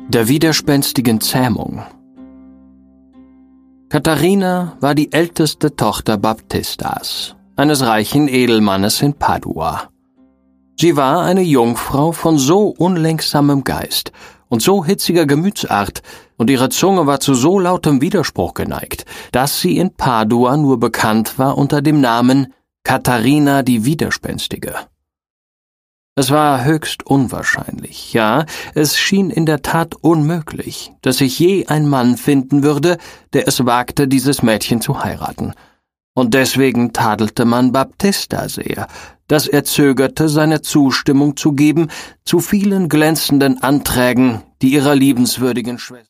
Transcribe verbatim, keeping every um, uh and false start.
der widerspenstigen Zähmung. Katharina war die älteste Tochter Baptistas, eines reichen Edelmannes in Padua. Sie war eine Jungfrau von so unlenksamem Geist und so hitziger Gemütsart, und ihre Zunge war zu so lautem Widerspruch geneigt, dass sie in Padua nur bekannt war unter dem Namen Katharina die Widerspenstige. Es war höchst unwahrscheinlich, ja, es schien in der Tat unmöglich, dass sich je ein Mann finden würde, der es wagte, dieses Mädchen zu heiraten. Und deswegen tadelte man Baptista sehr, dass er zögerte, seine Zustimmung zu geben zu vielen glänzenden Anträgen, die ihrer liebenswürdigen Schwester